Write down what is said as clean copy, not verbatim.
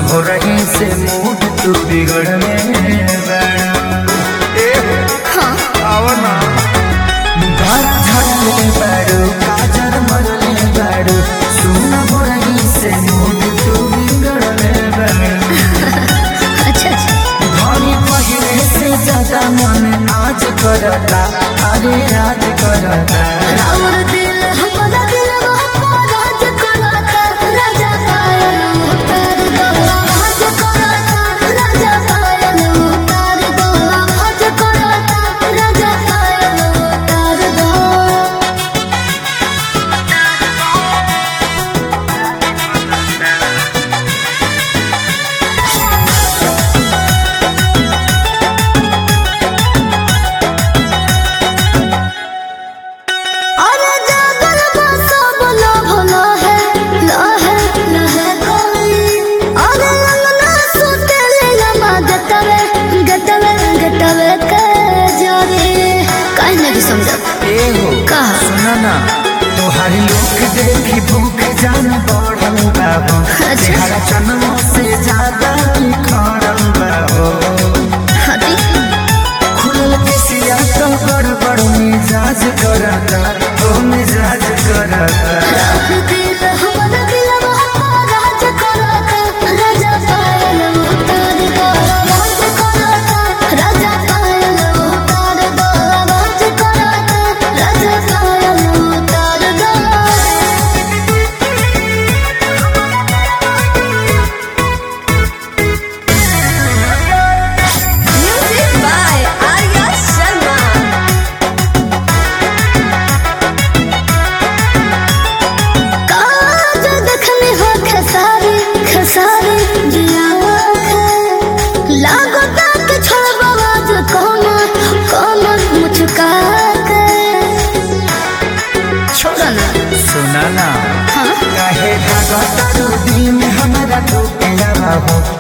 हो रही से मूड तू बिगड़ने आवना बात झड़ले बारू काजर मरले बारू सुन हो रही से मूड तू बिगड़ने अच्छा धनी पहले से ज्यादा मन आज करता अरे याद करता और दिल हमारा दिल राज करता राजा पायल उतार दो राज करता राजा पायल उतार दो राज करता राजा पायल उतार दो अरे जागर बसा बोलो भोलो है लहे लहे कोई अरे ललना सुते ले लमा गटवे गटवे गटवे के जारे काहे नहीं समझ ए हो का सुना ना तोहारी लोग देखी भूख जान बढ़ल बाबू तेरा जन्मों से ज्यादा निखरल बाबू हटी खुलल किसिया तो गड़बड़ मिजाज करता ओ मिजाज करता दिल हमारा दिल राज करता राजा पायल उतार दो राज करता राजा पायल उतार दो राज करता राजा पायल उतार दो Music by Arya Sharma काज देखने हो खेसारी खेसारी जिया लागो तक छोड़बा आज कमर मुचका के छोड़ ना सुना ना हाँ काहे भागता दिल में हमारा तो प्यारा हो